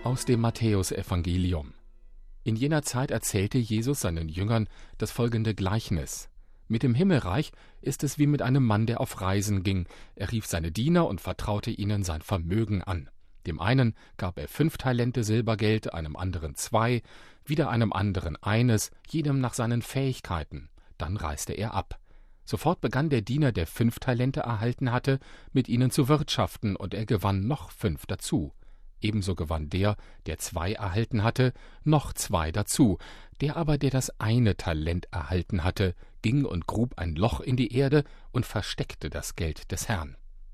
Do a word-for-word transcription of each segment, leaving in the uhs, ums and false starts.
Aus dem Matthäusevangelium. In jener Zeit erzählte Jesus seinen Jüngern das folgende Gleichnis. Mit dem Himmelreich ist es wie mit einem Mann, der auf Reisen ging. Er rief seine Diener und vertraute ihnen sein Vermögen an. Dem einen gab er fünf Talente Silbergeld, einem anderen zwei, wieder einem anderen eines, jedem nach seinen Fähigkeiten. Dann reiste er ab. Sofort begann der Diener, der fünf Talente erhalten hatte, mit ihnen zu wirtschaften, und er gewann noch fünf dazu. Ebenso gewann der, der zwei erhalten hatte, noch zwei dazu. Der aber, der das eine Talent erhalten hatte, ging und grub ein Loch in die Erde und versteckte das Geld des Herrn.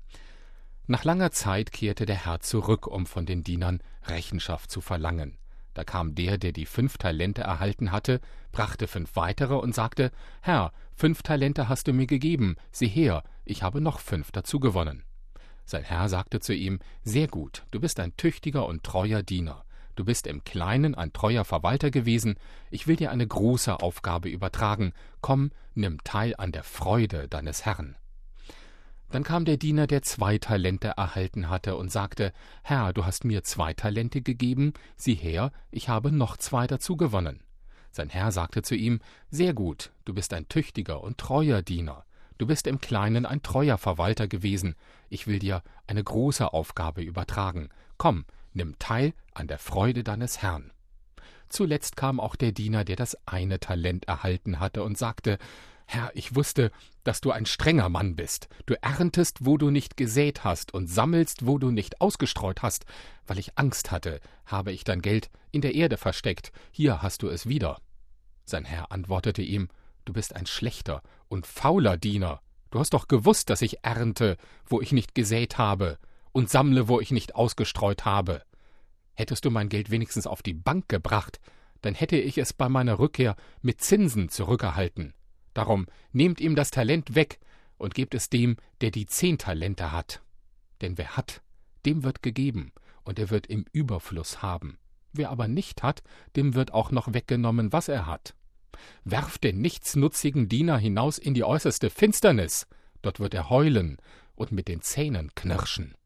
Nach langer Zeit kehrte der Herr zurück, um von den Dienern Rechenschaft zu verlangen. Da kam der, der die fünf Talente erhalten hatte, brachte fünf weitere und sagte: »Herr, fünf Talente hast du mir gegeben, sieh her, ich habe noch fünf dazu gewonnen.« Sein Herr sagte zu ihm: »Sehr gut, du bist ein tüchtiger und treuer Diener. Du bist im Kleinen ein treuer Verwalter gewesen. Ich will dir eine große Aufgabe übertragen. Komm, nimm teil an der Freude deines Herrn.« Dann kam der Diener, der zwei Talente erhalten hatte, und sagte: »Herr, du hast mir zwei Talente gegeben. Sieh her, ich habe noch zwei dazu gewonnen.« Sein Herr sagte zu ihm: »Sehr gut, du bist ein tüchtiger und treuer Diener. Du bist im Kleinen ein treuer Verwalter gewesen. Ich will dir eine große Aufgabe übertragen. Komm, nimm teil an der Freude deines Herrn.« Zuletzt kam auch der Diener, der das eine Talent erhalten hatte, und sagte: »Herr, ich wusste, dass du ein strenger Mann bist. Du erntest, wo du nicht gesät hast, und sammelst, wo du nicht ausgestreut hast. Weil ich Angst hatte, habe ich dein Geld in der Erde versteckt. Hier hast du es wieder.« Sein Herr antwortete ihm: »Du bist ein schlechter und fauler Diener. Du hast doch gewusst, dass ich ernte, wo ich nicht gesät habe, und sammle, wo ich nicht ausgestreut habe. Hättest du mein Geld wenigstens auf die Bank gebracht, dann hätte ich es bei meiner Rückkehr mit Zinsen zurückerhalten. Darum nehmt ihm das Talent weg und gebt es dem, der die zehn Talente hat. Denn wer hat, dem wird gegeben, und er wird im Überfluss haben. Wer aber nicht hat, dem wird auch noch weggenommen, was er hat. Werft den nichtsnutzigen Diener hinaus in die äußerste Finsternis. Dort wird er heulen und mit den Zähnen knirschen.«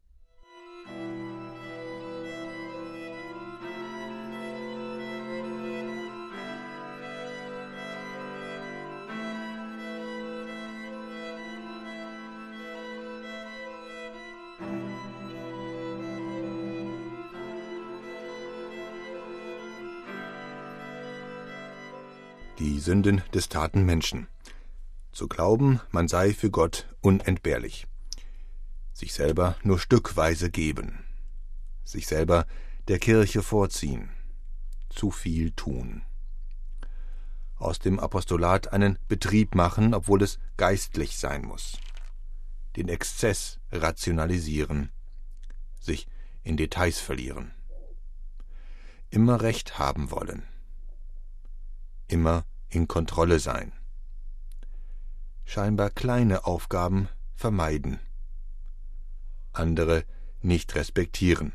Die Sünden des Taten Menschen. Zu glauben, man sei für Gott unentbehrlich. Sich selber nur stückweise geben. Sich selber der Kirche vorziehen. Zu viel tun. Aus dem Apostolat einen Betrieb machen, obwohl es geistlich sein muss. Den Exzess rationalisieren. Sich in Details verlieren. Immer Recht haben wollen. Immer in Kontrolle sein. Scheinbar kleine Aufgaben vermeiden. Andere nicht respektieren.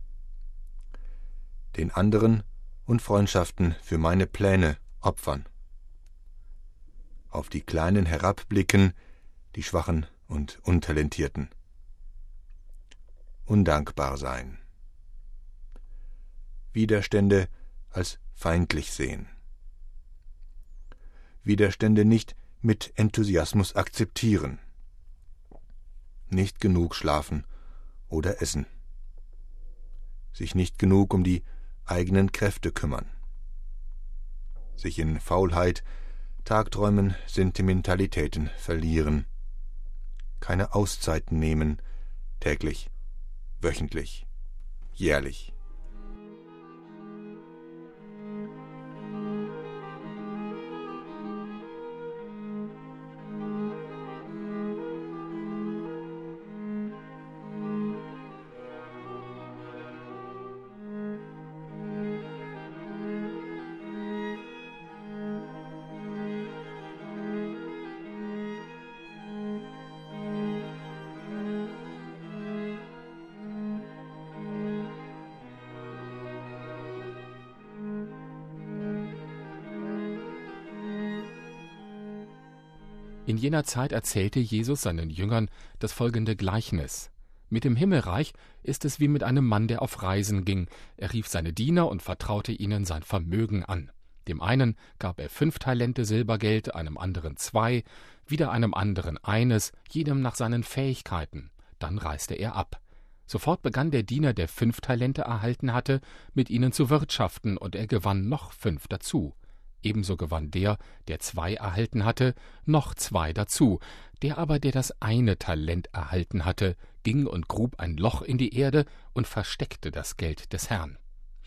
Den anderen und Freundschaften für meine Pläne opfern. Auf die Kleinen herabblicken, die Schwachen und Untalentierten. Undankbar sein. Widerstände als feindlich sehen. Widerstände nicht mit Enthusiasmus akzeptieren. Nicht genug schlafen oder essen. Sich nicht genug um die eigenen Kräfte kümmern. Sich in Faulheit, Tagträumen, Sentimentalitäten verlieren. Keine Auszeiten nehmen, täglich, wöchentlich, jährlich. In jener Zeit erzählte Jesus seinen Jüngern das folgende Gleichnis. Mit dem Himmelreich ist es wie mit einem Mann, der auf Reisen ging. Er rief seine Diener und vertraute ihnen sein Vermögen an. Dem einen gab er fünf Talente Silbergeld, einem anderen zwei, wieder einem anderen eines, jedem nach seinen Fähigkeiten. Dann reiste er ab. Sofort begann der Diener, der fünf Talente erhalten hatte, mit ihnen zu wirtschaften, und er gewann noch fünf dazu. Ebenso gewann der, der zwei erhalten hatte, noch zwei dazu. Der aber, der das eine Talent erhalten hatte, ging und grub ein Loch in die Erde und versteckte das Geld des Herrn.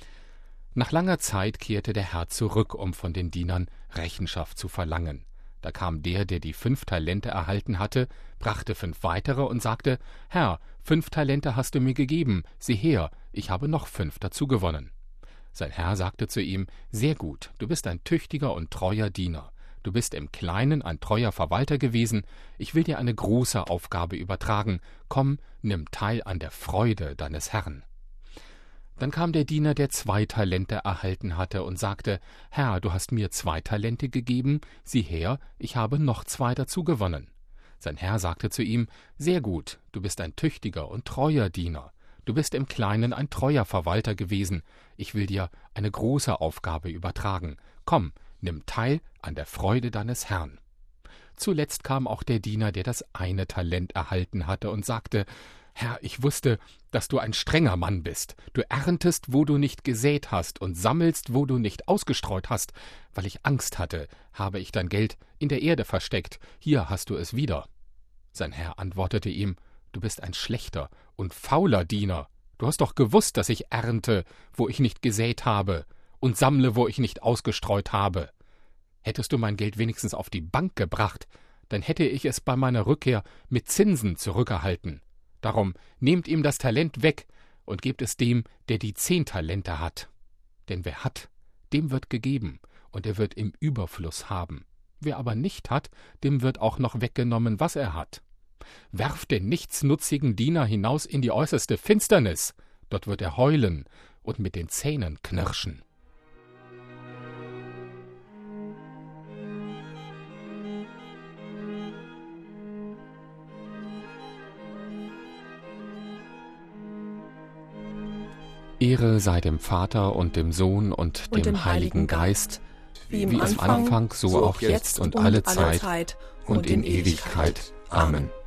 Nach langer Zeit kehrte der Herr zurück, um von den Dienern Rechenschaft zu verlangen. Da kam der, der die fünf Talente erhalten hatte, brachte fünf weitere und sagte: »Herr, fünf Talente hast du mir gegeben, sieh her, ich habe noch fünf dazu gewonnen.« Sein Herr sagte zu ihm: »Sehr gut, du bist ein tüchtiger und treuer Diener. Du bist im Kleinen ein treuer Verwalter gewesen, ich will dir eine große Aufgabe übertragen. Komm, nimm teil an der Freude deines Herrn.« Dann kam der Diener, der zwei Talente erhalten hatte, und sagte: »Herr, du hast mir zwei Talente gegeben, sieh her, ich habe noch zwei dazu gewonnen.« Sein Herr sagte zu ihm: »Sehr gut, du bist ein tüchtiger und treuer Diener. Du bist im Kleinen ein treuer Verwalter gewesen, ich will dir eine große Aufgabe übertragen. Komm, nimm teil an der Freude deines Herrn.« Zuletzt kam auch der Diener, der das eine Talent erhalten hatte, und sagte: »Herr, ich wusste, dass du ein strenger Mann bist. Du erntest, wo du nicht gesät hast, und sammelst, wo du nicht ausgestreut hast. Weil ich Angst hatte, habe ich dein Geld in der Erde versteckt. Hier hast du es wieder.« Sein Herr antwortete ihm: »Du bist ein schlechter und fauler Diener. Du hast doch gewusst, dass ich ernte, wo ich nicht gesät habe, und sammle, wo ich nicht ausgestreut habe. Hättest du mein Geld wenigstens auf die Bank gebracht, dann hätte ich es bei meiner Rückkehr mit Zinsen zurückerhalten. Darum nehmt ihm das Talent weg und gebt es dem, der die zehn Talente hat. Denn wer hat, dem wird gegeben, und er wird im Überfluss haben. Wer aber nicht hat, dem wird auch noch weggenommen, was er hat. Werft den nichtsnutzigen Diener hinaus in die äußerste Finsternis, dort wird er heulen und mit den Zähnen knirschen.« Ehre sei dem Vater und dem Sohn und, und dem, dem Heiligen Geist, wie, wie es am Anfang, so auch jetzt und alle Zeit und in Ewigkeit. Amen.